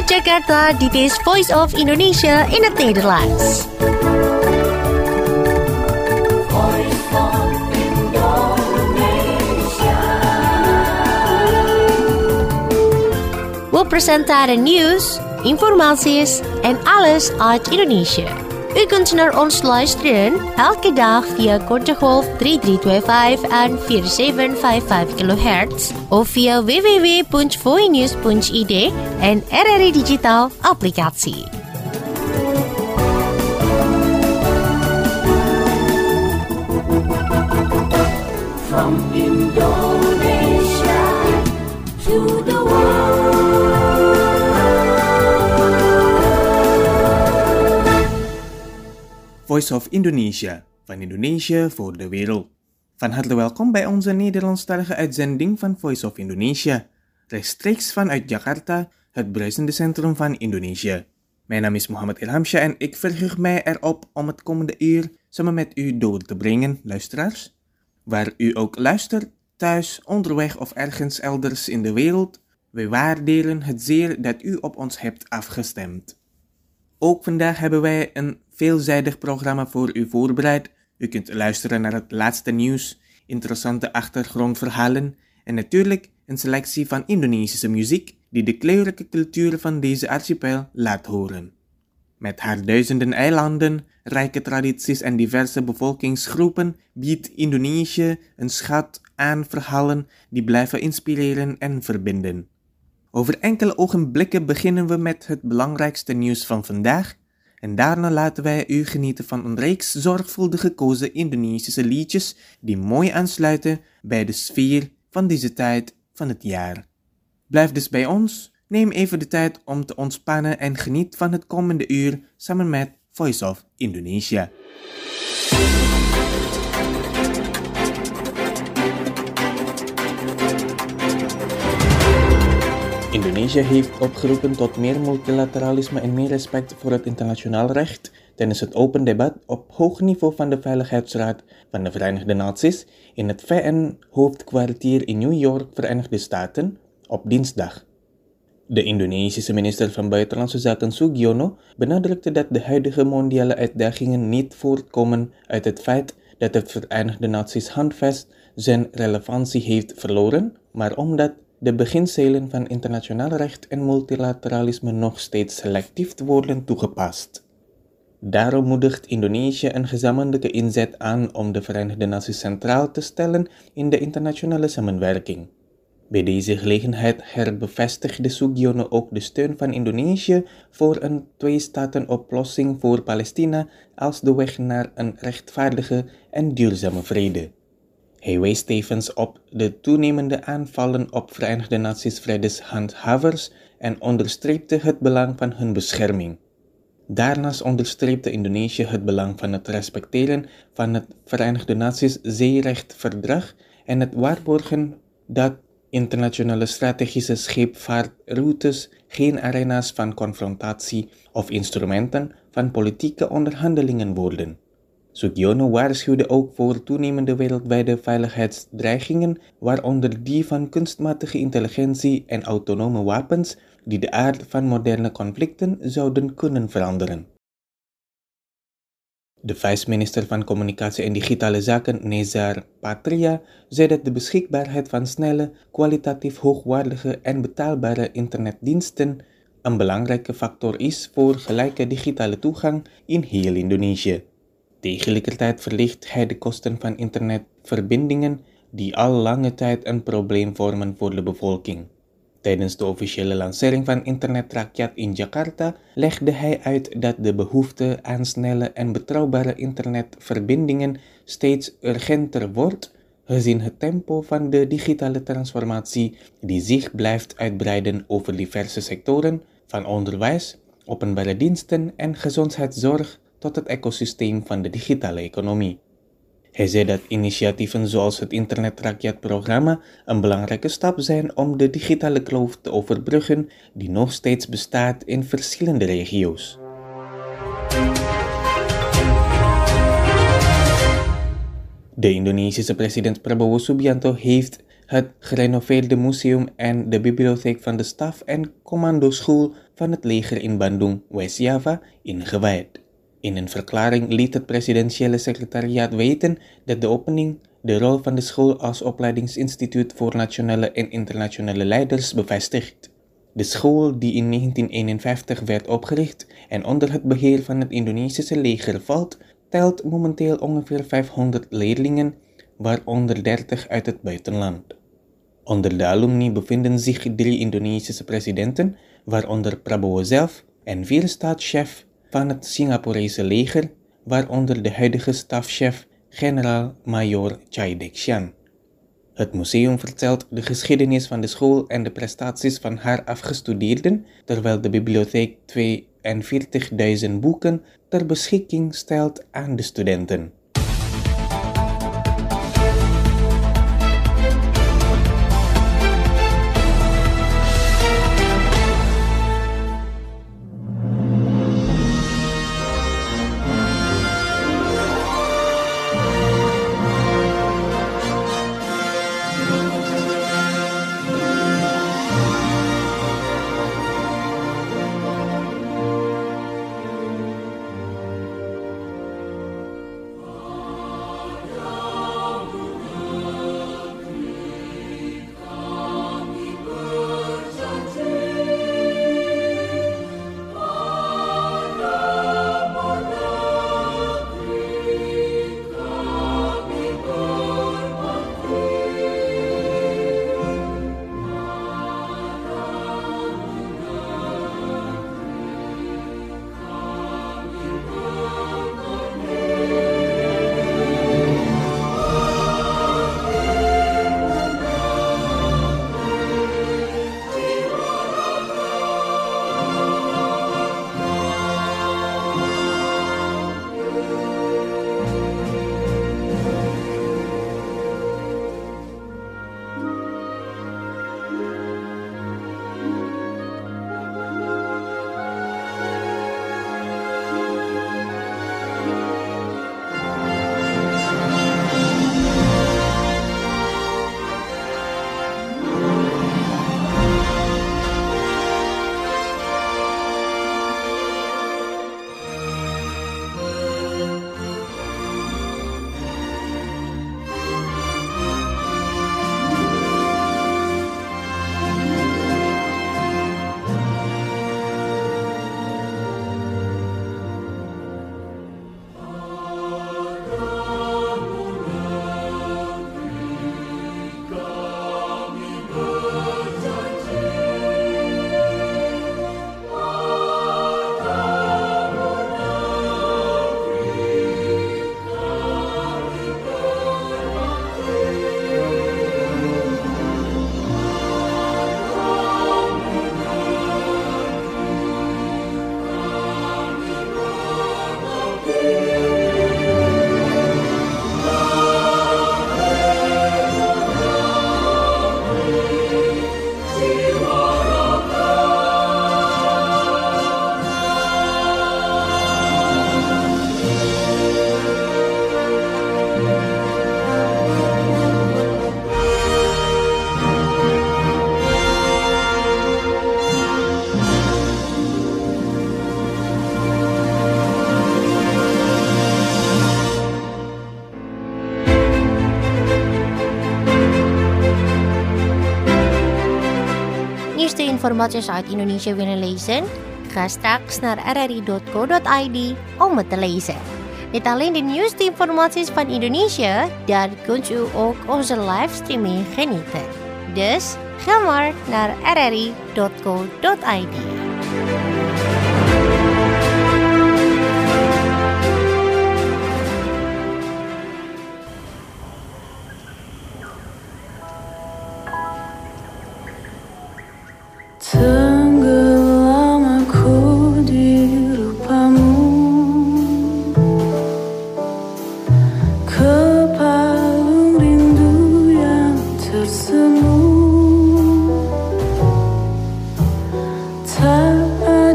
Vanuit Jakarta, dit is Voice of Indonesia in het Nederlands. We presenteren nieuws, informaties en alles uit Indonesië. U kunt naar ons luisteren elke dag via kortegolf 3325 en 4755 kHz of via www.voinews.id en RRI Digital applicatie. From Indonesia to the world. Voice of Indonesia, van Indonesië voor de wereld. Van harte welkom bij onze Nederlandstalige uitzending van Voice of Indonesia, rechtstreeks vanuit Jakarta, het bruisende centrum van Indonesië. Mijn naam is Muhammad Ilhamshah en ik verheug mij erop om het komende uur samen met u door te brengen, luisteraars. Waar u ook luistert, thuis, onderweg of ergens elders in de wereld, wij waarderen het zeer dat u op ons hebt afgestemd. Ook vandaag hebben wij een veelzijdig programma voor u voorbereid. U kunt luisteren naar het laatste nieuws, interessante achtergrondverhalen en natuurlijk een selectie van Indonesische muziek die de kleurrijke cultuur van deze archipel laat horen. Met haar duizenden eilanden, rijke tradities en diverse bevolkingsgroepen biedt Indonesië een schat aan verhalen die blijven inspireren en verbinden. Over enkele ogenblikken beginnen we met het belangrijkste nieuws van vandaag en daarna laten wij u genieten van een reeks zorgvuldig gekozen Indonesische liedjes die mooi aansluiten bij de sfeer van deze tijd van het jaar. Blijf dus bij ons, neem even de tijd om te ontspannen en geniet van het komende uur samen met Voice of Indonesia. Indonesië heeft opgeroepen tot meer multilateralisme en meer respect voor het internationaal recht tijdens het open debat op hoog niveau van de Veiligheidsraad van de Verenigde Naties in het VN-hoofdkwartier in New York, Verenigde Staten, op dinsdag. De Indonesische minister van Buitenlandse Zaken Sugiono benadrukte dat de huidige mondiale uitdagingen niet voortkomen uit het feit dat de Verenigde Naties handvast zijn relevantie heeft verloren, maar omdat de beginselen van internationaal recht en multilateralisme nog steeds selectief worden toegepast. Daarom moedigt Indonesië een gezamenlijke inzet aan om de Verenigde Naties centraal te stellen in de internationale samenwerking. Bij deze gelegenheid herbevestigde Sugiono ook de steun van Indonesië voor een twee-staten-oplossing voor Palestina als de weg naar een rechtvaardige en duurzame vrede. Hij wees tevens op de toenemende aanvallen op Verenigde Naties vredeshandhavers en onderstreepte het belang van hun bescherming. Daarnaast onderstreepte Indonesië het belang van het respecteren van het Verenigde Naties zeerechtverdrag en het waarborgen dat internationale strategische scheepvaartroutes geen arena's van confrontatie of instrumenten van politieke onderhandelingen worden. Sugiono waarschuwde ook voor toenemende wereldwijde veiligheidsdreigingen, waaronder die van kunstmatige intelligentie en autonome wapens, die de aard van moderne conflicten zouden kunnen veranderen. De vice-minister van Communicatie en Digitale Zaken, Nezar Patria, zei dat de beschikbaarheid van snelle, kwalitatief hoogwaardige en betaalbare internetdiensten een belangrijke factor is voor gelijke digitale toegang in heel Indonesië. Tegelijkertijd verlicht hij de kosten van internetverbindingen die al lange tijd een probleem vormen voor de bevolking. Tijdens de officiële lancering van Internet Rakyat in Jakarta legde hij uit dat de behoefte aan snelle en betrouwbare internetverbindingen steeds urgenter wordt, gezien het tempo van de digitale transformatie die zich blijft uitbreiden over diverse sectoren, van onderwijs, openbare diensten en gezondheidszorg tot het ecosysteem van de digitale economie. Hij zei dat initiatieven zoals het Internet Rakyat-programma een belangrijke stap zijn om de digitale kloof te overbruggen die nog steeds bestaat in verschillende regio's. De Indonesische president Prabowo Subianto heeft het gerenoveerde museum en de bibliotheek van de staf- en commandoschool van het leger in Bandung, West-Java, ingewijd. In een verklaring liet het presidentiële secretariaat weten dat de opening de rol van de school als opleidingsinstituut voor nationale en internationale leiders bevestigt. De school, die in 1951 werd opgericht en onder het beheer van het Indonesische leger valt, telt momenteel ongeveer 500 leerlingen, waaronder 30 uit het buitenland. Onder de alumni bevinden zich 3 Indonesische presidenten, waaronder Prabowo zelf, en 4 staatschefs van het Singaporese leger, waaronder de huidige stafchef generaal-majoor Chai Dek-Sian. Het museum vertelt de geschiedenis van de school en de prestaties van haar afgestudeerden, terwijl de bibliotheek 42.000 boeken ter beschikking stelt aan de studenten. Nieuwste informaties uit Indonesië willen lezen? Ga straks naar rri.co.id om het te lezen. Niet alleen de nieuwste informaties van Indonesië, daar kunt u ook onze livestreaming genieten. Dus ga maar naar rri.co.id. Tenggelam aku di rupamu, ke palung rindu yang tersemu. Tak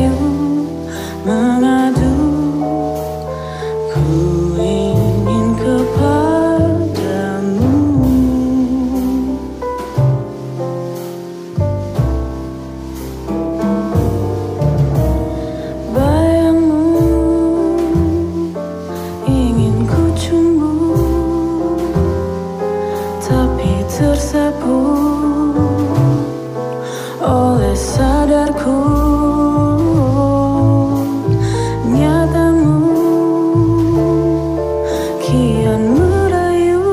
merayu, mengadu, ku ingin kepadamu. Bayangmu ingin ku cumbu, tapi tersapu oleh sadarku. Nyatamu kian merayu,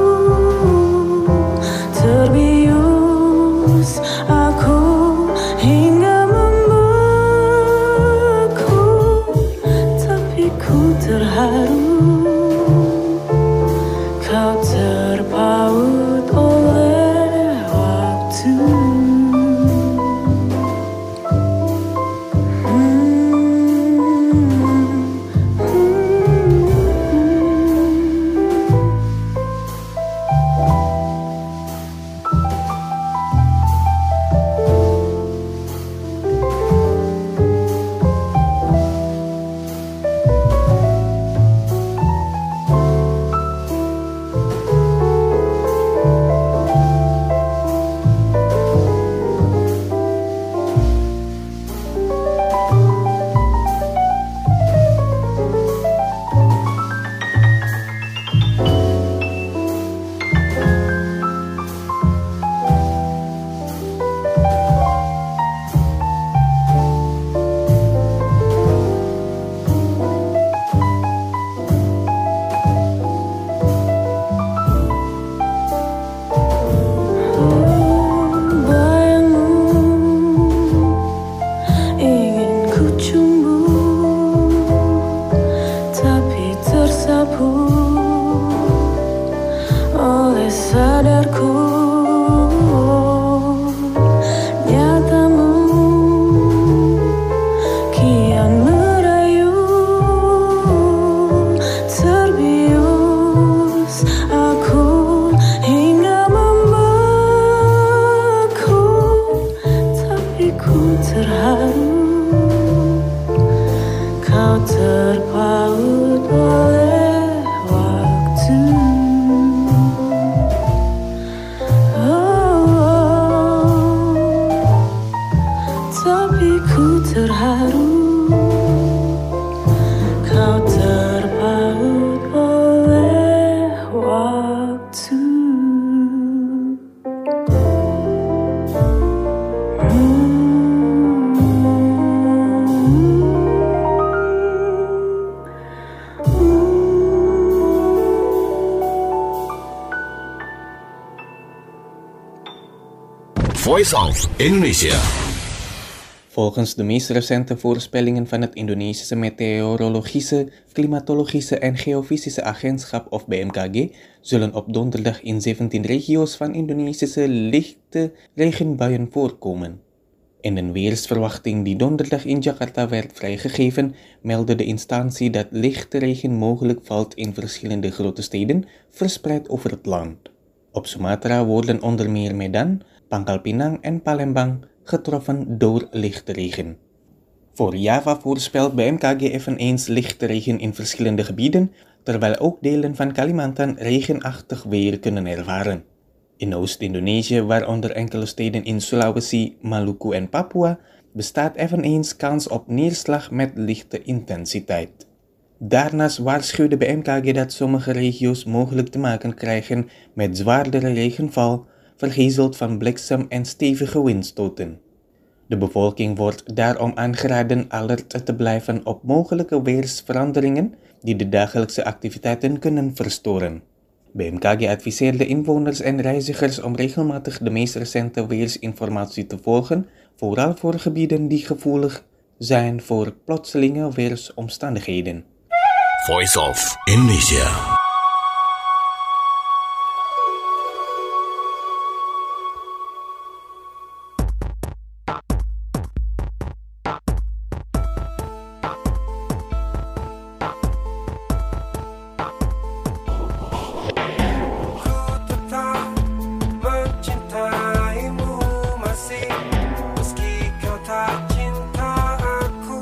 terbius aku hingga membeku, tapi ku terharu, kau terpaut oleh waktu. Sadarku, nyatamu kian merayu, terbius aku hingga membeku, tapi ku terharu, kau terpaut oleh waktu. Tapi ku terharu, kau terpaut oleh waktu. Voice of Indonesia. Volgens de meest recente voorspellingen van het Indonesische Meteorologische, Klimatologische en Geofysische Agentschap of BMKG zullen op donderdag in 17 regio's van Indonesische lichte regenbuien voorkomen. In een weersverwachting die donderdag in Jakarta werd vrijgegeven, meldde de instantie dat lichte regen mogelijk valt in verschillende grote steden verspreid over het land. Op Sumatra worden onder meer Medan, Pangkal Pinang en Palembang getroffen door lichte regen. Voor Java voorspelt BMKG eveneens lichte regen in verschillende gebieden, terwijl ook delen van Kalimantan regenachtig weer kunnen ervaren. In Oost-Indonesië, waaronder enkele steden in Sulawesi, Maluku en Papua, bestaat eveneens kans op neerslag met lichte intensiteit. Daarnaast waarschuwde BMKG dat sommige regio's mogelijk te maken krijgen met zwaardere regenval, vergezeld van bliksem en stevige windstoten. De bevolking wordt daarom aangeraden alert te blijven op mogelijke weersveranderingen die de dagelijkse activiteiten kunnen verstoren. BMKG adviseerde inwoners en reizigers om regelmatig de meest recente weersinformatie te volgen, vooral voor gebieden die gevoelig zijn voor plotselinge weersomstandigheden. Voice of Indonesia. Meski kau tak cinta aku,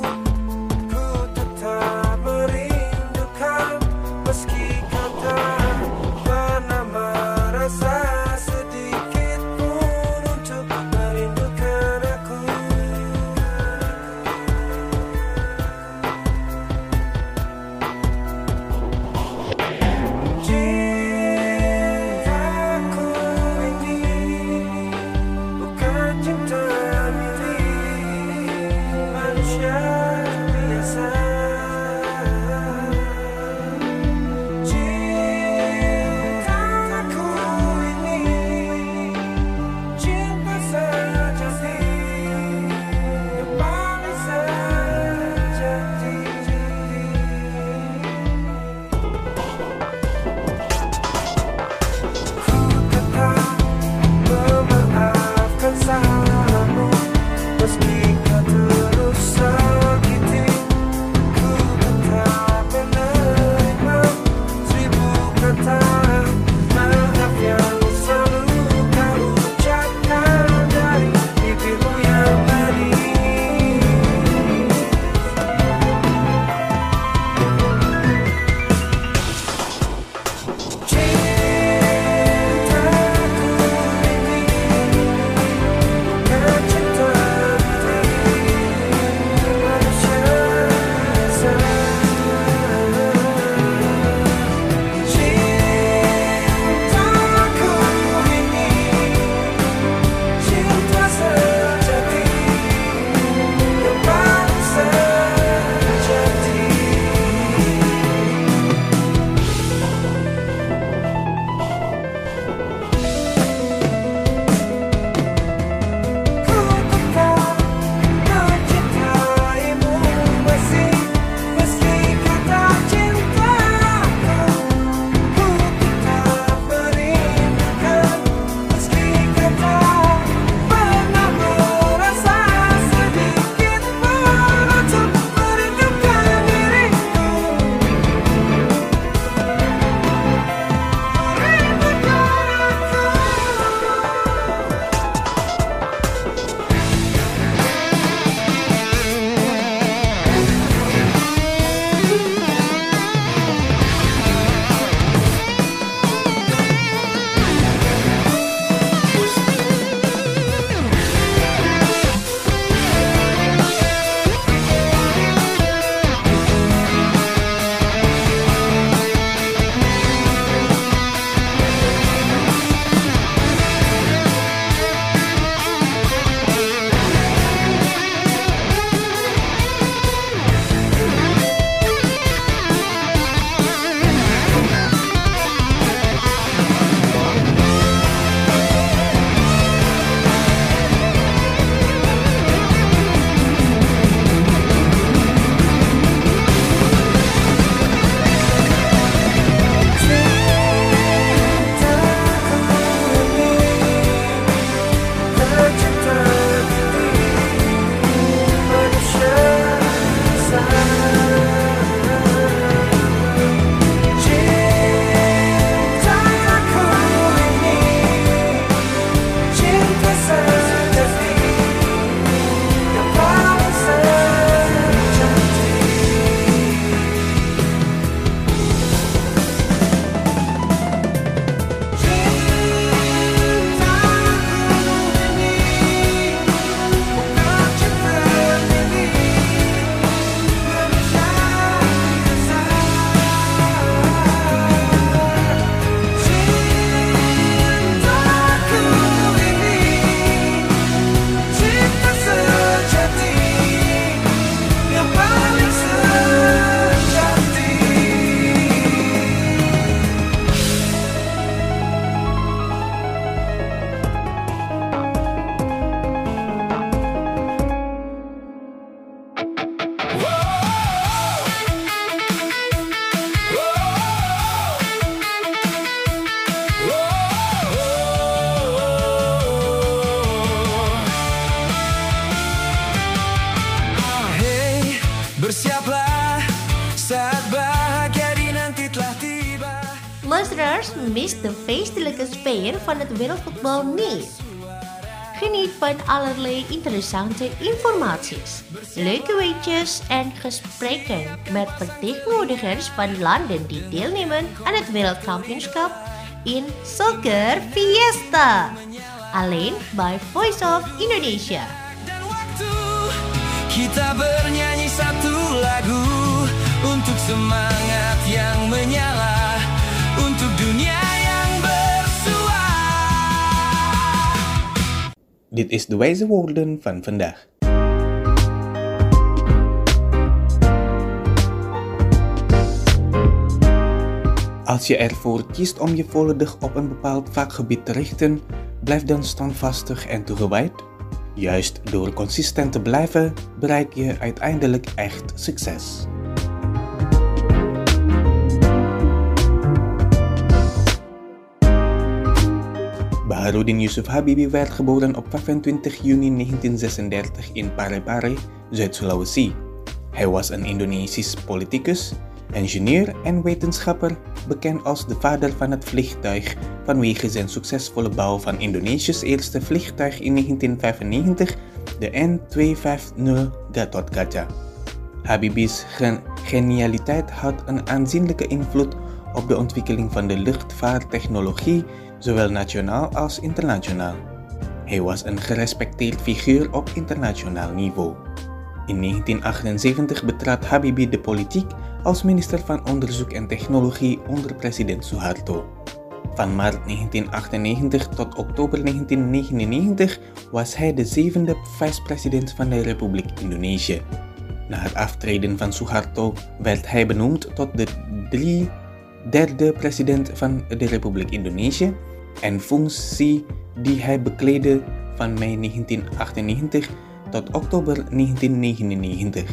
Bersiaplah saat bahagia di nanti telah tiba. Luisteraars, mis de feestelijke sfeer van het wereldvoetbal niet. Geniet van allerlei interessante informaties, leuke weetjes en gesprekken met vertegenwoordigers van landen die deelnemen aan het wereldkampioenschap in Soccer Fiesta. Alleen bij Voice of Indonesia. Dan waktu kita bernyanyi satu lagu untuk semangat yang menyala, untuk dunia yang bersua. Dit is de wijze woorden van vandaag. Als je ervoor kiest om je volledig op een bepaald vakgebied te richten, blijf dan standvastig en toegewijd. Juist door consistent te blijven, bereik je uiteindelijk echt succes. Baharudin Yusuf Habibie werd geboren op 25 juni 1936 in Parepare, Zuid-Sulawesi. Hij was een Indonesisch politicus, ingenieur en wetenschapper, bekend als de vader van het vliegtuig vanwege zijn succesvolle bouw van Indonesië's eerste vliegtuig in 1995, de N250 Gatot-Kaca. Habibie's genialiteit had een aanzienlijke invloed op de ontwikkeling van de luchtvaarttechnologie, zowel nationaal als internationaal. Hij was een gerespecteerd figuur op internationaal niveau. In 1978 betrad Habibie de politiek als minister van Onderzoek en Technologie onder president Suharto. Van maart 1998 tot oktober 1999 was hij de 7e vicepresident van de Republiek Indonesië. Na het aftreden van Suharto werd hij benoemd tot de derde president van de Republiek Indonesië, een functie die hij bekleedde van mei 1998 tot oktober 1999.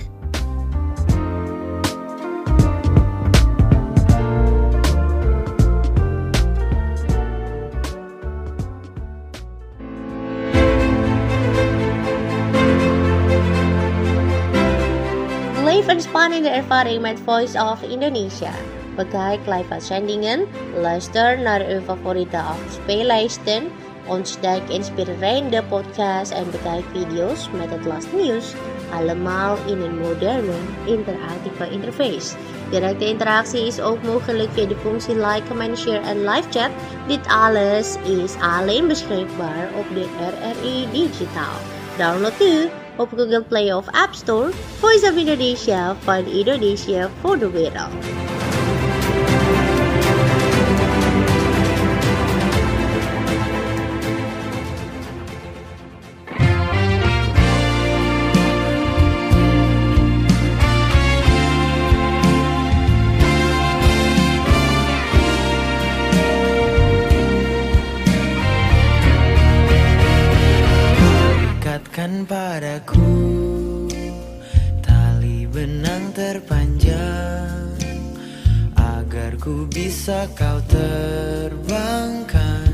Beleef een spannende ervaring met Voice of Indonesia. Bekijk live uitzendingen, luister naar uw favoriete afspeellijsten, ontdek inspirerende podcasts en bekijk video's met het laatste nieuws. Allemaal in een moderne, interactieve interface. Directe interactie is ook mogelijk via de functie like, comment, share en live chat. Dit alles is alleen beschikbaar op de RRI Digitaal. Download nu op Google Play of App Store Voice of Indonesia van Indonesia voor de wereld. Ikatkan padaku tali benang terpanjang agar ku bisa kau terbangkan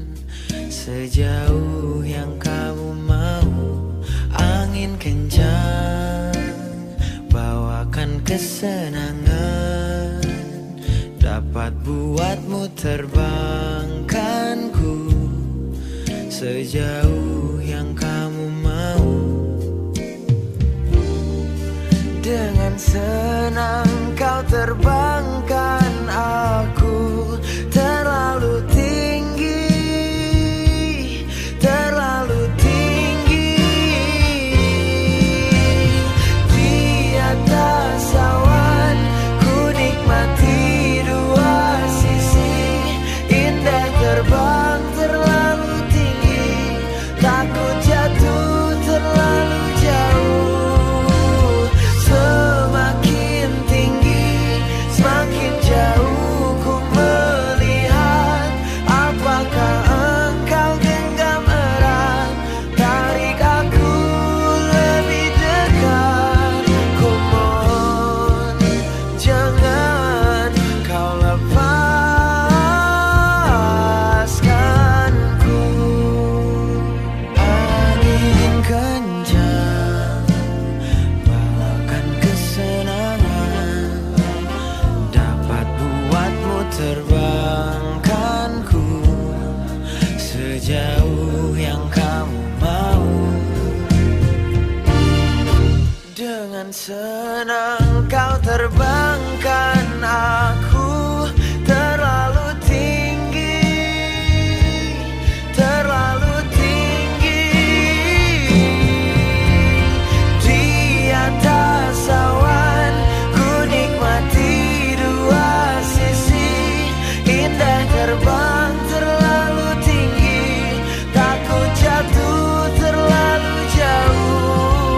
sejauh yang kamu mau. Angin kencang bawakan kesenangan, dapat buatmu terbangkanku sejauh yang kamu mau. Dengan senang kau terbangkan aku terlalu tinggi, terlalu tinggi. Di atas awan ku nikmati dua sisi, indah terbang terlalu tinggi, takut jatuh terlalu jauh. Semakin tinggi Senang kau terbangkan aku terlalu tinggi, terlalu tinggi. Di atas awan ku nikmati dua sisi, indah terbang terlalu tinggi, takut jatuh terlalu jauh.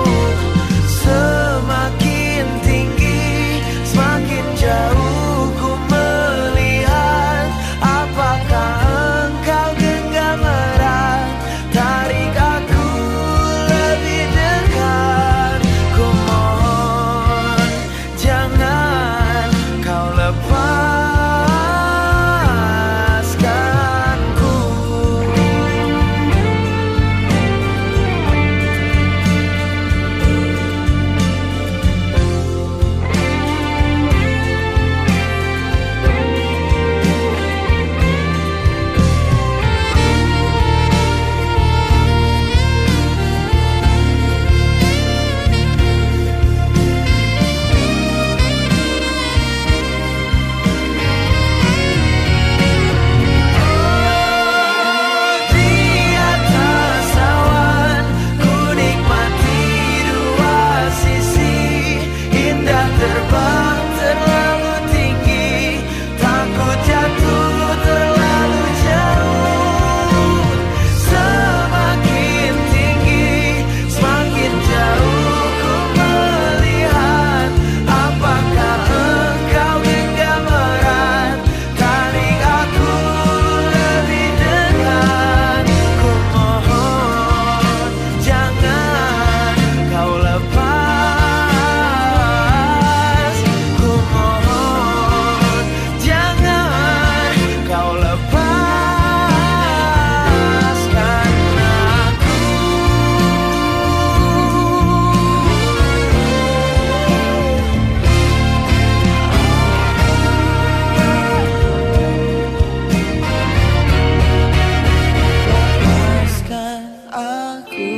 Semakin tinggi, semakin jauh ku melihat. Apakah engkau genggam erat, tarik aku lebih dekat. Ku mohon jangan kau lepaskanku. Di atas awan ku nikmati dua sisi, indah terbang terlalu tinggi, takut jatuh terlalu jauh. Semakin tinggi, semakin jauh ku melihat. Apakah engkau genggam erat, tarik aku lebih dekat. Ku mohon jangan kau lepas. Ku mohon jangan kau lepaskan aku. Lepaskan aku.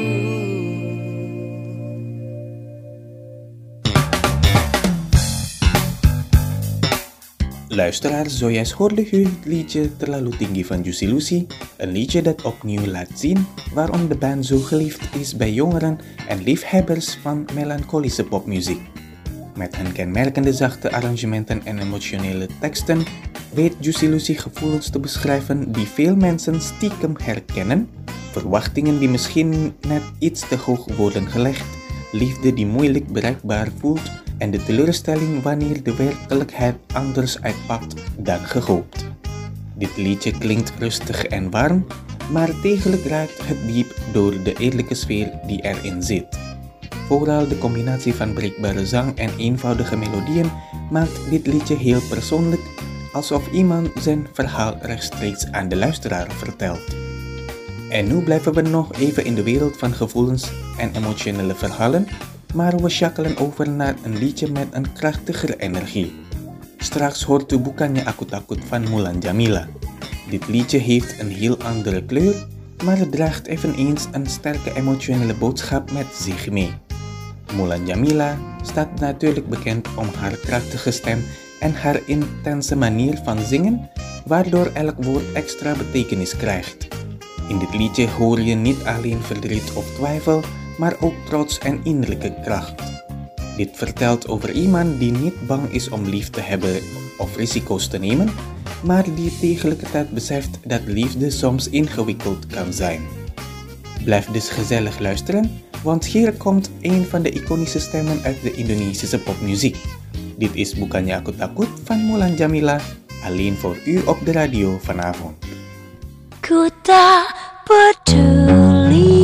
Luisteraar, zojuist hoorde u het liedje Terlalu Tinggi van Juicy Lucy, een liedje dat opnieuw laat zien waarom de band zo geliefd is bij jongeren en liefhebbers van melancholische popmuziek. Met hun kenmerkende zachte arrangementen en emotionele teksten weet Juicy Lucy gevoelens te beschrijven die veel mensen stiekem herkennen, verwachtingen die misschien net iets te hoog worden gelegd, liefde die moeilijk bereikbaar voelt en de teleurstelling wanneer de werkelijkheid anders uitpakt dan gehoopt. Dit liedje klinkt rustig en warm, maar tegelijk raakt het diep door de eerlijke sfeer die erin zit. Vooral de combinatie van breekbare zang en eenvoudige melodieën maakt dit liedje heel persoonlijk, alsof iemand zijn verhaal rechtstreeks aan de luisteraar vertelt. En nu blijven we nog even in de wereld van gevoelens en emotionele verhalen, maar we schakelen over naar een liedje met een krachtigere energie. Straks hoort u Bukannya Aku Takut van Mulan Jamila. Dit liedje heeft een heel andere kleur, maar het draagt eveneens een sterke emotionele boodschap met zich mee. Mulan Jamila staat natuurlijk bekend om haar krachtige stem en haar intense manier van zingen, waardoor elk woord extra betekenis krijgt. In dit liedje hoor je niet alleen verdriet of twijfel, maar ook trots en innerlijke kracht. Dit vertelt over iemand die niet bang is om lief te hebben of risico's te nemen, maar die tegelijkertijd beseft dat liefde soms ingewikkeld kan zijn. Blijf dus gezellig luisteren, want hier komt een van de iconische stemmen uit de Indonesische popmuziek. Dit is Bukannya Aku Takut van Mulan Jamila, alleen voor u op de radio vanavond. Ku tak peduli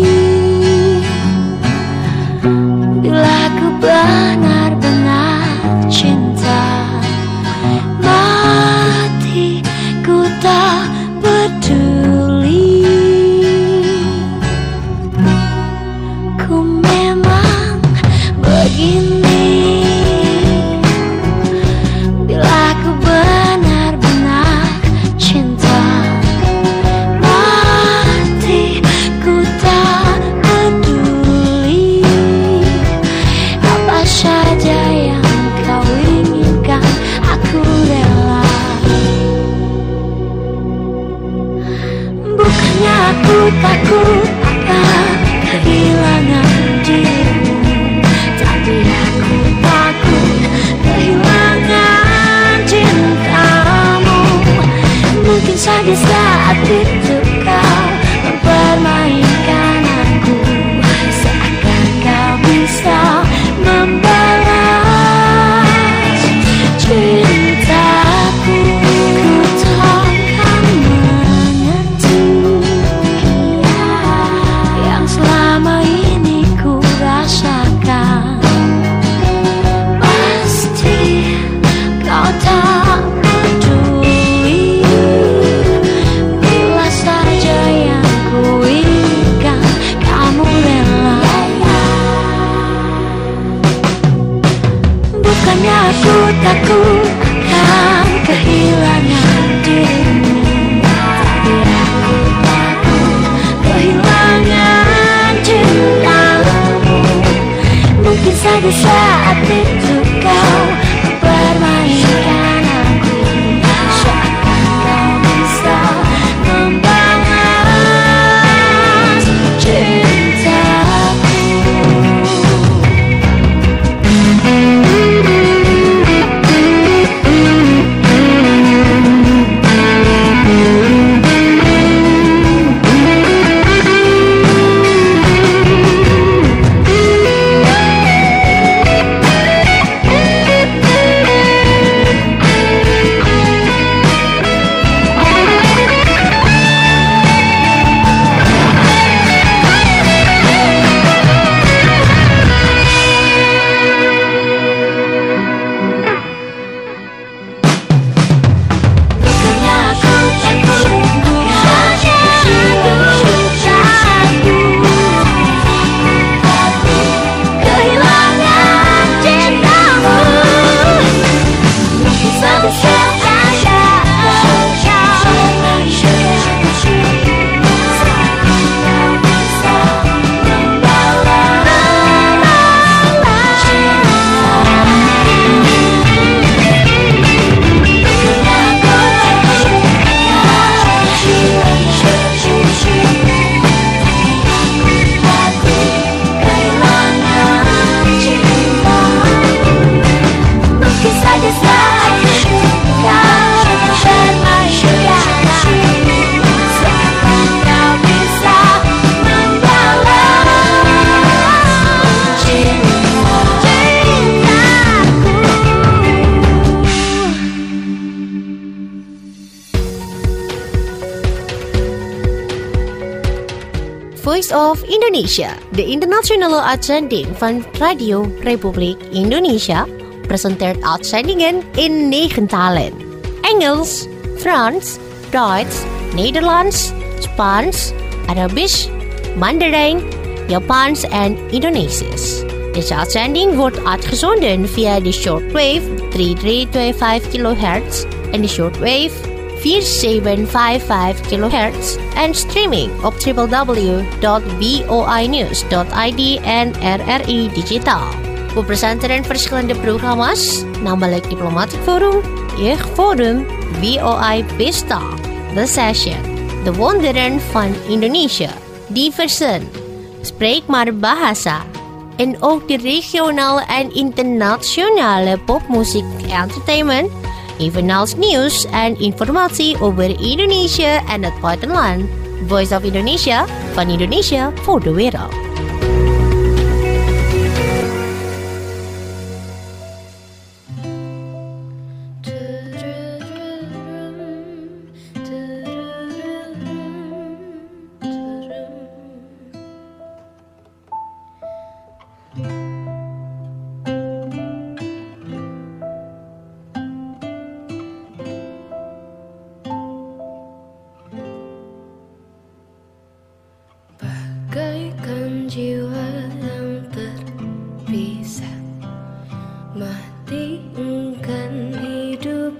bila ku benar-benar cinta mati. Ku tak peduli, ku memang begini. Bila ku benar-benar cinta mati. saja saat itu kau mempermainkan aku, seakan kau bisa membalas cintaku. Ku takkan mengerti yang selama ini ku rasakan. Pasti kau tak peduli bila saja yang ku inginkan kamu rela. Bukannya aku takut akan kehilangan dirimu, tapi aku takut kehilangan cintamu. Mungkin saja saat itu kau mempermainkan aku, seakan kau bisa membalas cintaku. Voice of Indonesia, de internationale uitzending van Radio Republiek Indonesia, presenteert uitzendingen in 9 talen. Engels, Frans, Duits, Nederlands, Spaans, Arabisch, Mandarijn, Japans en Indonesisch. Deze uitzending wordt uitgezonden via de shortwave 3325 kHz en de shortwave 4755 kHz en streaming op www.voinews.id en RRI Digitaal. We presenteren verschillende programma's, namelijk Diplomatic Forum, Jeugdforum, VOI Pesta, The Session, De Wonderen van Indonesië, Diversen, Spreek maar Bahasa, en ook de regionale en internationale popmuziek entertainment, evenals nieuws en informatie over Indonesië en het buitenland. Voice of Indonesia, van Indonesia voor de wereld. Bagaikan jiwa yang terpisah, mati enggan hidup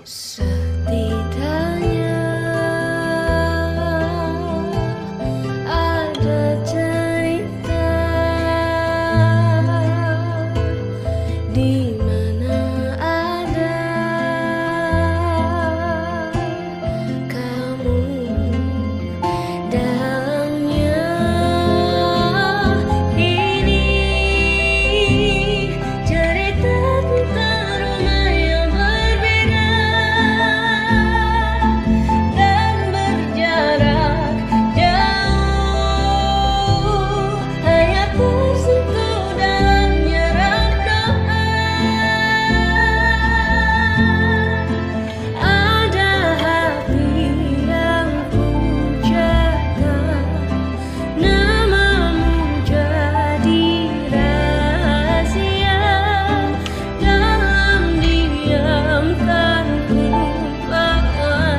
Setidaknya ada cerita di mana ada kamu dalamnya. Ini cerita tentang rumah yang berbeda dan berjarak jauh, hanya tersentuh dalamnya rangkaian. Ada hati yang ku jaga, namamu jadi rahasia. Dalam diam kan ku bawa,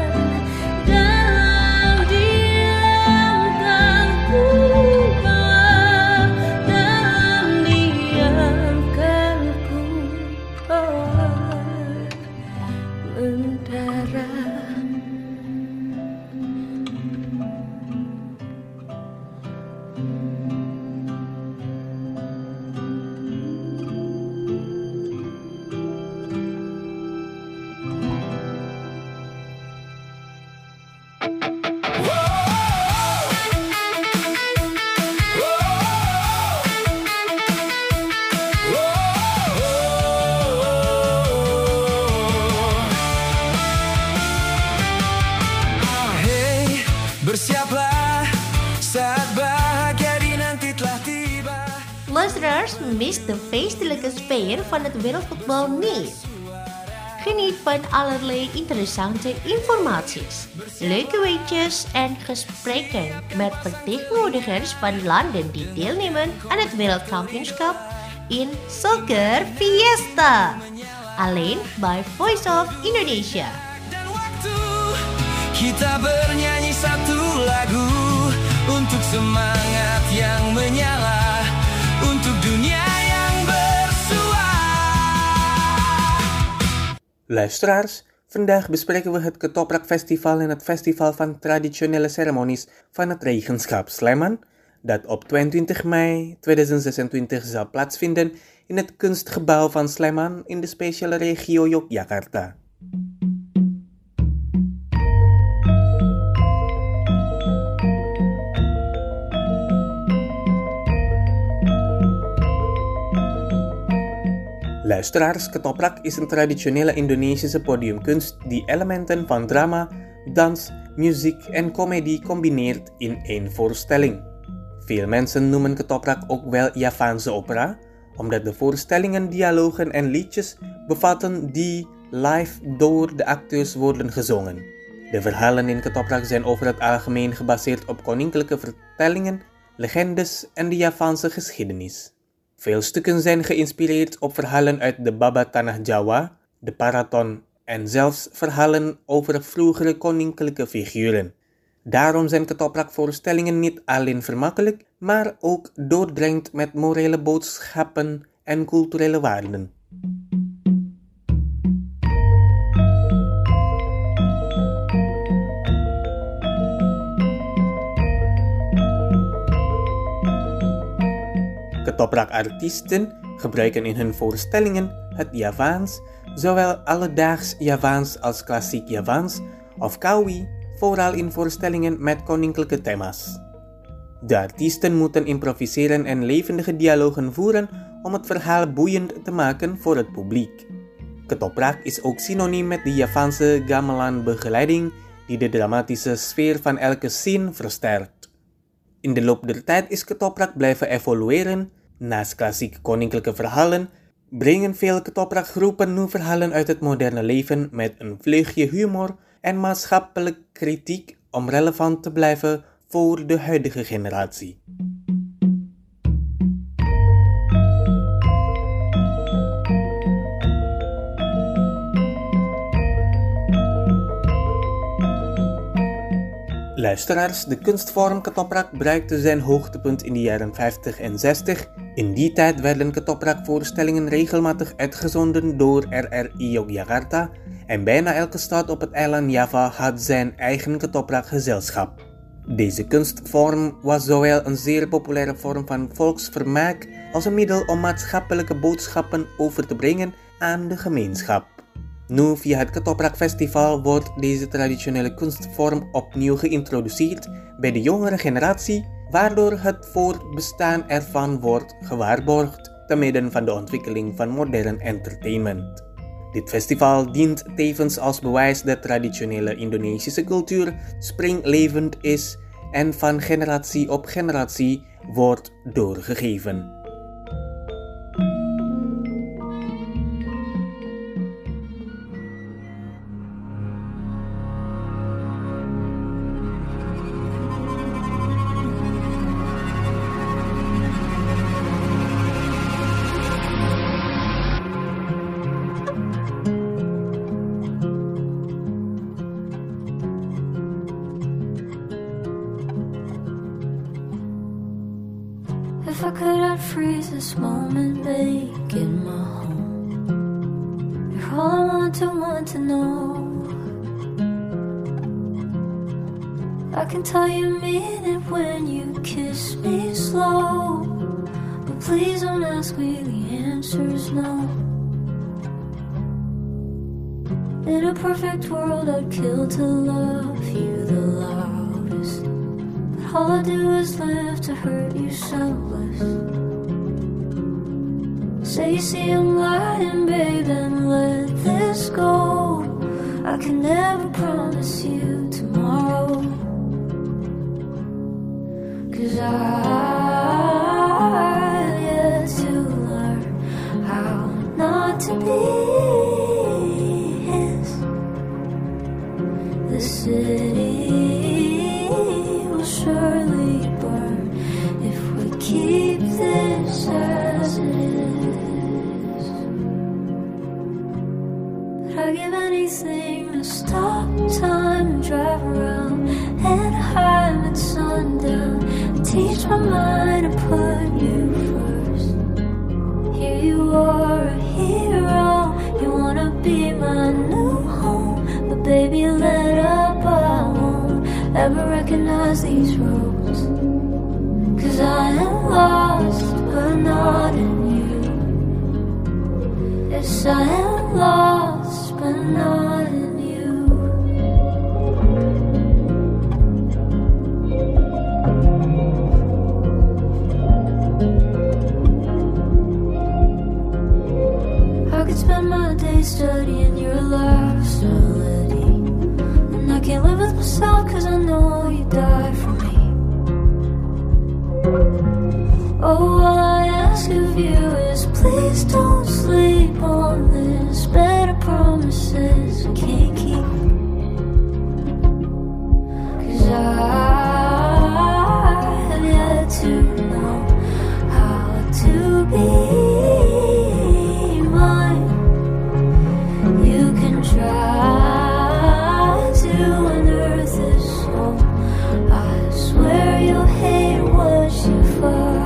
dalam diam kan ku bawa, dalam diam kan ku bawa mentara. Hey, bersiaplah saat bahagia di nanti telah tiba. Luisteraars, mis de feestelijke sfeer van het wereldvoetbal niet. Geniet van allerlei interessante informaties, leuke weetjes en gesprekken met vertegenwoordigers van landen die deelnemen aan het wereldkampioenschap in Soccer Fiesta. Alleen bij Voice of Indonesia. Dan waktu kita bernyanyi satu lagu untuk semangat yang menyala, untuk dunia yang bersua. Luisteraars, vandaag bespreken we het Ketoprak Festival en het Festival van Traditionele Ceremonies van het Regenschap Sleman, dat op 22 mei 2026 zal plaatsvinden in het Kunstgebouw van Sleman in de speciale regio Yogyakarta. Luisteraars, Ketoprak is een traditionele Indonesische podiumkunst die elementen van drama, dans, muziek en comedie combineert in één voorstelling. Veel mensen noemen Ketoprak ook wel Javaanse opera, omdat de voorstellingen dialogen en liedjes bevatten die live door de acteurs worden gezongen. De verhalen in Ketoprak zijn over het algemeen gebaseerd op koninklijke vertellingen, legendes en de Javaanse geschiedenis. Veel stukken zijn geïnspireerd op verhalen uit de Baba Tanah Jawa, de Paraton en zelfs verhalen over vroegere koninklijke figuren. Daarom zijn Ketoprak-voorstellingen niet alleen vermakkelijk, maar ook doordrenkt met morele boodschappen en culturele waarden. Ketoprak-artiesten gebruiken in hun voorstellingen het Javaans, zowel alledaags Javaans als klassiek Javaans of Kawi, vooral in voorstellingen met koninklijke thema's. De artiesten moeten improviseren en levendige dialogen voeren om het verhaal boeiend te maken voor het publiek. Ketoprak is ook synoniem met de Javaanse gamelan-begeleiding die de dramatische sfeer van elke scene versterkt. In de loop der tijd is Ketoprak blijven evolueren. Naast klassieke koninklijke verhalen brengen veel Ketoprak-groepen nu verhalen uit het moderne leven met een vleugje humor en maatschappelijke kritiek om relevant te blijven voor de huidige generatie. Luisteraars, de kunstvorm Ketoprak bereikte zijn hoogtepunt in de jaren 50 en 60. In die tijd werden Ketoprak-voorstellingen regelmatig uitgezonden door RRI Yogyakarta en bijna elke stad op het eiland Java had zijn eigen ketoprakgezelschap. Deze kunstvorm was zowel een zeer populaire vorm van volksvermaak als een middel om maatschappelijke boodschappen over te brengen aan de gemeenschap. Nu, via het Ketoprakfestival wordt deze traditionele kunstvorm opnieuw geïntroduceerd bij de jongere generatie, waardoor het voortbestaan ervan wordt gewaarborgd te midden van de ontwikkeling van modern entertainment. Dit festival dient tevens als bewijs dat traditionele Indonesische cultuur springlevend is en van generatie op generatie wordt doorgegeven. If I could, I'd freeze this moment, make it my home. You're all I want to know. I can tell you mean it when you kiss me slow, but please don't ask me, the answer's no. In a perfect world, I'd kill to love you the loudest. All I do is live to hurt you selfless. Say you see I'm lying, babe, and let this go. I can never promise you tomorrow, 'cause I've yet to learn how not to be his. The city will surely burn if we keep this as it is. But I'd give anything to stop time and drive around Anaheim at sundown, teach my mind to put you first. Here you are, a hero, you wanna be my new home, but baby let up, I won't ever recognize these roads, 'cause I am lost but not in you. Yes, I am lost but not in you. I could spend my day studying your lifestyle, and I can't live with myself 'cause I know you died for me. Oh, all I ask of you is please don't sleep on this. Better promises I can't keep, 'cause I have yet to know how to be mine. You can try to unearth this soul, I swear you'll hate what you find.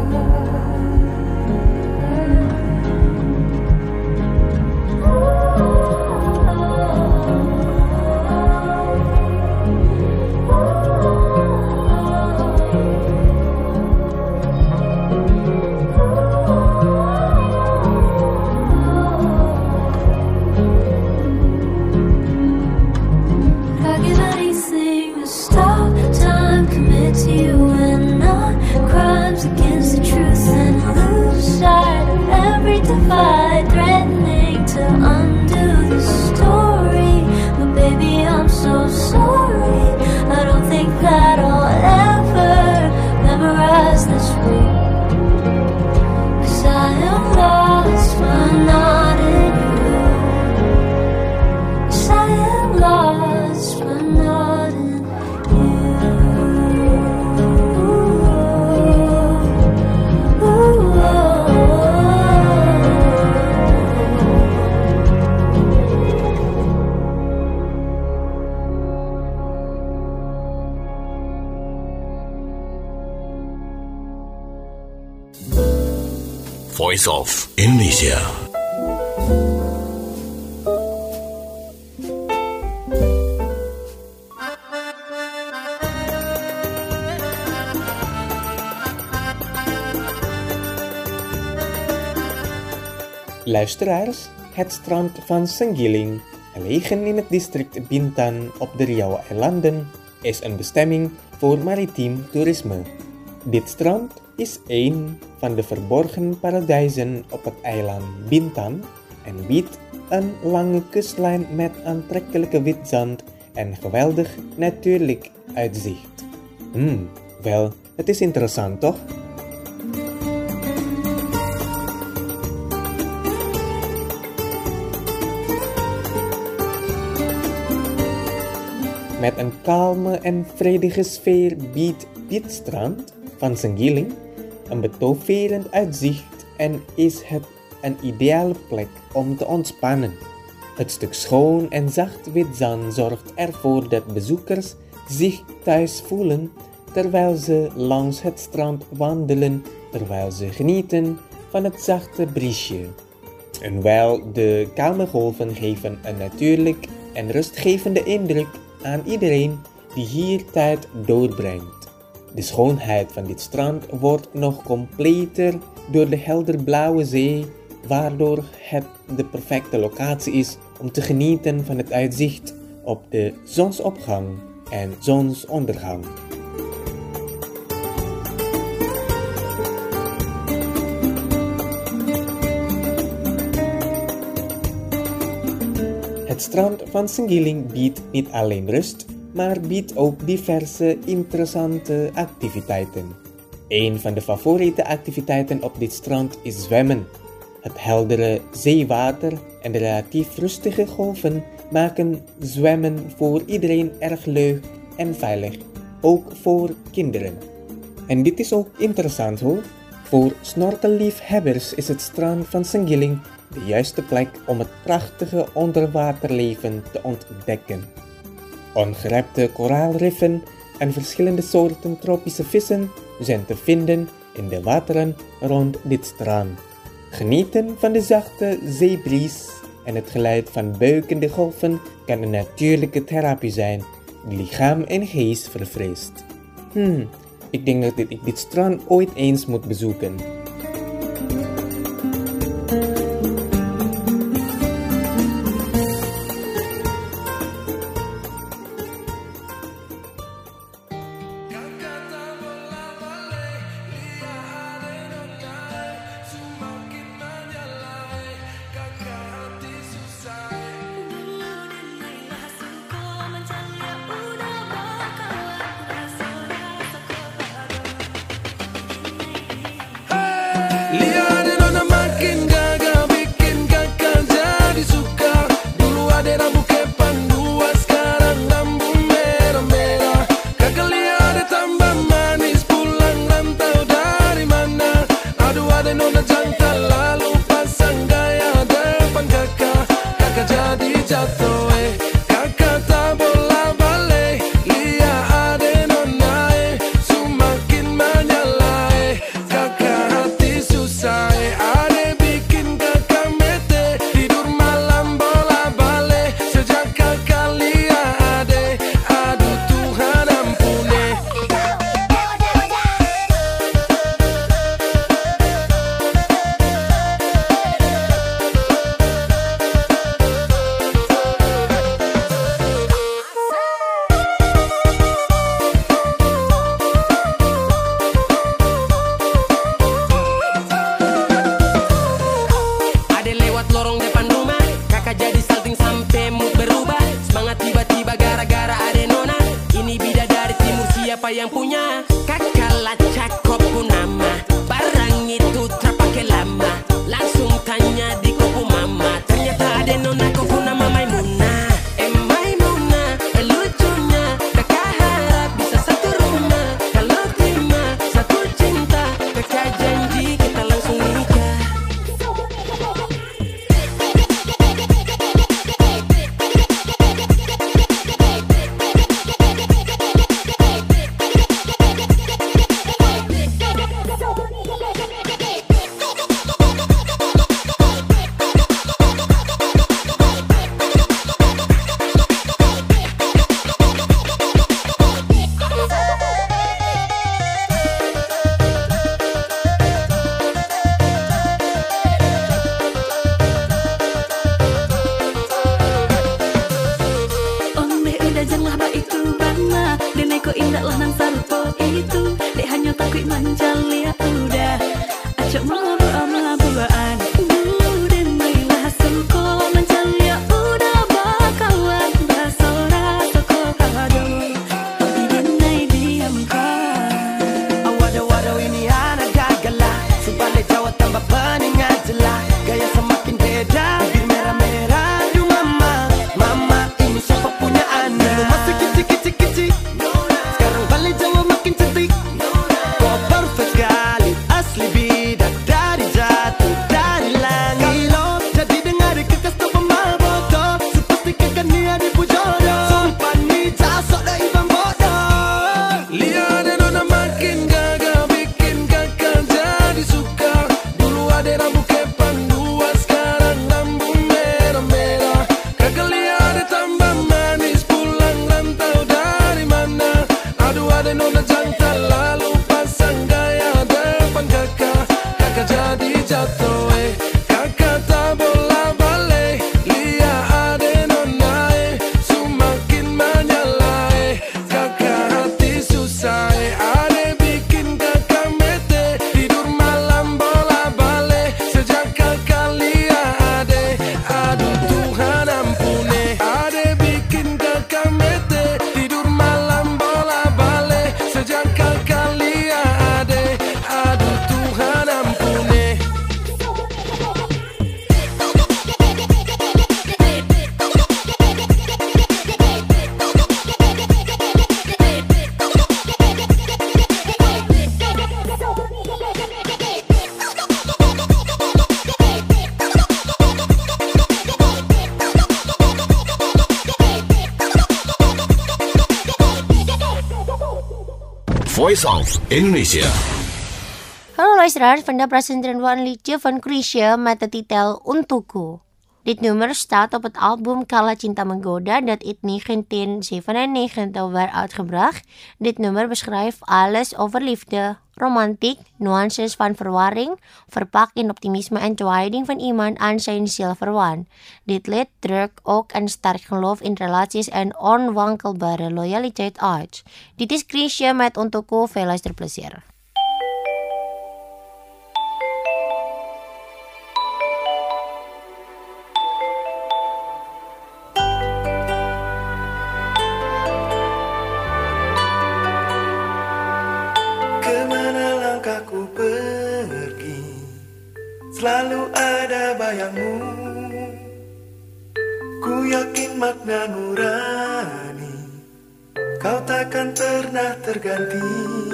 I'd give anything to stop time, commit to you and not crimes against the truth, and lose sight of every divide, threatening to undo the story. But baby, I'm so sorry, I don't think that I'll ever memorize this route, 'cause I am lost but not in you. Yes, I am lost but not in Voice of Indonesia. Luisteraars, het strand van Senggiling, gelegen in het district Bintan op de Riau-eilanden, is een bestemming voor maritiem toerisme. Dit strand is een van de verborgen paradijzen op het eiland Bintan en biedt een lange kustlijn met aantrekkelijke wit zand en geweldig natuurlijk uitzicht. Wel, het is interessant toch? Met een kalme en vredige sfeer biedt dit strand van Senggiling een betoverend uitzicht en is het een ideale plek om te ontspannen. Het stuk schoon en zacht wit zand zorgt ervoor dat bezoekers zich thuis voelen terwijl ze langs het strand wandelen, terwijl ze genieten van het zachte briesje. En hoewel de kalme golven geven een natuurlijk en rustgevende indruk aan iedereen die hier tijd doorbrengt. De schoonheid van dit strand wordt nog completer door de helderblauwe zee, waardoor het de perfecte locatie is om te genieten van het uitzicht op de zonsopgang en zonsondergang. Het strand van Senggiling biedt niet alleen rust, maar biedt ook diverse interessante activiteiten. Een van de favoriete activiteiten op dit strand is zwemmen. Het heldere zeewater en de relatief rustige golven maken zwemmen voor iedereen erg leuk en veilig, ook voor kinderen. En dit is ook interessant hoor. Voor snorkelliefhebbers is het strand van Senggiling de juiste plek om het prachtige onderwaterleven te ontdekken. Ongerepte koraalriffen en verschillende soorten tropische vissen zijn te vinden in de wateren rond dit strand. Genieten van de zachte zeebries en het geluid van buikende golven kan een natuurlijke therapie zijn die lichaam en geest verfrist. Ik denk dat ik dit strand ooit eens moet bezoeken. Voice of Indonesia. Hallo luisteraars, vandaag presenteren we een liedje van Chrisye met de titel Untukku. Dit nummer staat op het album Kala Cinta Menggoda dat in 1997 werd uitgebracht. Dit nummer beschrijft alles over liefde, romantiek, nuances van verwarring, verpakt in optimisme en toewijding van iemand aan zijn ziel verwant. Dit lied drukt ook een sterk geloof in relaties en onwankelbare loyaliteit uit. Dit is Chrisye met Untukku, veel luisterplezier. Selalu ada bayangmu, ku yakin makna nurani, kau takkan pernah terganti.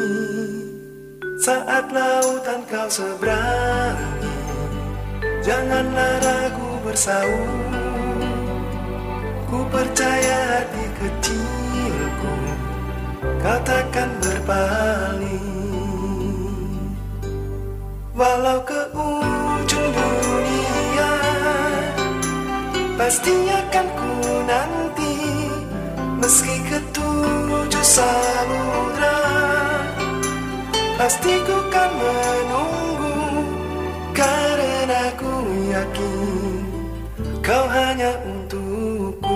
Saat lautan kau seberangi, janganlah ragu bersaung. Ku percaya hati kecilku, kau takkan berpaling. Walau ke ujung dunia, pasti akan ku nanti. Meski ke 7 samudra, pasti ku kan menunggu. Karena ku yakin kau hanya untukku.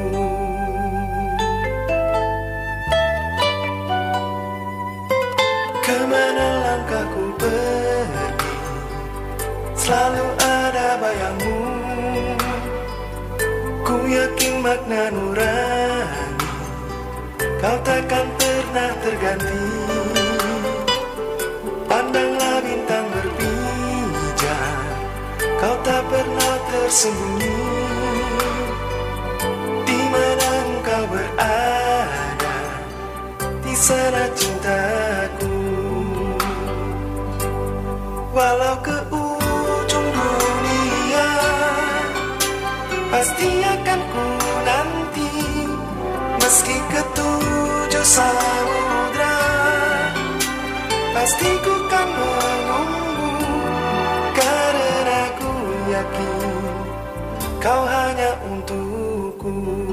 Kemana langkahku pergi, selalu ada bayangmu. Ku yakin makna nurani, kau takkan pernah terganti. Pandanglah bintang berpijar, kau tak pernah tersembunyi. Di mana engkau berada, di sana cintaku. Walau ke ujung dunia, pasti akan ku nanti. Meski ke 7 samudra, pasti ku kan menunggu. Karena ku yakin kau hanya untukku.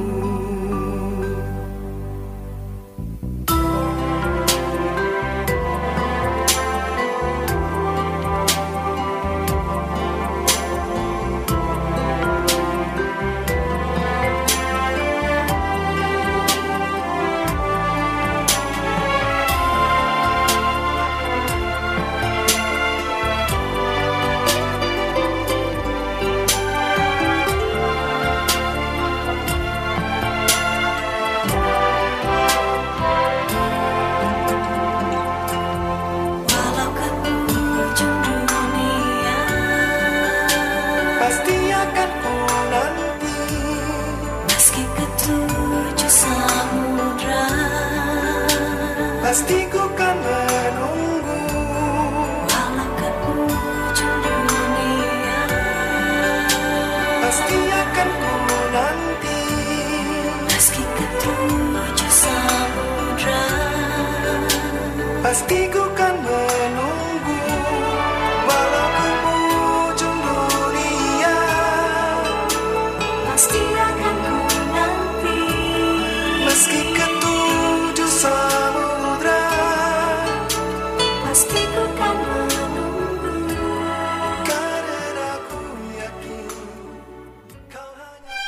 Pasti ku kan menunggu. Walau ke ujung dunia, pasti akan ku nanti. meski ke 7 samudra, pasti ku kan menunggu. Walau ke ujung dunia, pasti akan ku nanti. meski ke 7 samudra, Pasti ku kan menunggu. karena ku yakin kau hanya.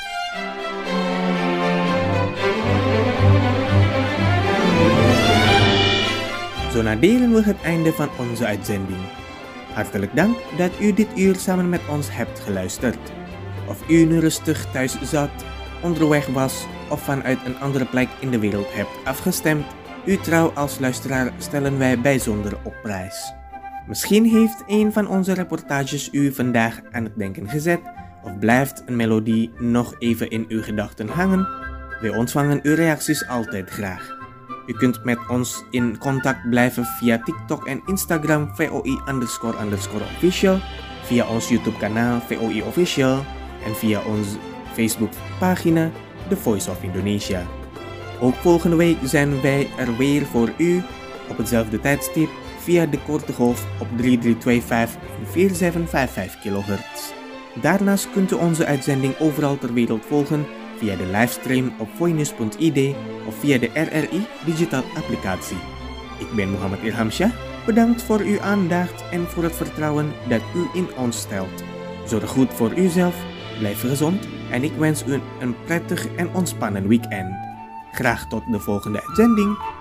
Zo nadelen we het einde van onze uitzending. Hartelijk dank dat u dit uur samen met ons hebt geluisterd. Of u nu rustig thuis zat, onderweg was of vanuit een andere plek in de wereld hebt afgestemd, uw trouw als luisteraar stellen wij bijzonder op prijs. Misschien heeft een van onze reportages u vandaag aan het denken gezet of blijft een melodie nog even in uw gedachten hangen. Wij ontvangen uw reacties altijd graag. U kunt met ons in contact blijven via TikTok en Instagram VOI__official, via ons YouTube kanaal VOI Official en via onze Facebook pagina The Voice of Indonesia. Ook volgende week zijn wij er weer voor u op hetzelfde tijdstip via de korte golf op 3325 en 4755 kHz. Daarnaast kunt u onze uitzending overal ter wereld volgen via de livestream op voinews.id of via de RRI Digital applicatie. Ik ben Mohammed Irhamsyah. Bedankt voor uw aandacht en voor het vertrouwen dat u in ons stelt. Zorg goed voor uzelf, blijf gezond en ik wens u een prettig en ontspannen weekend. Graag tot de volgende uitzending.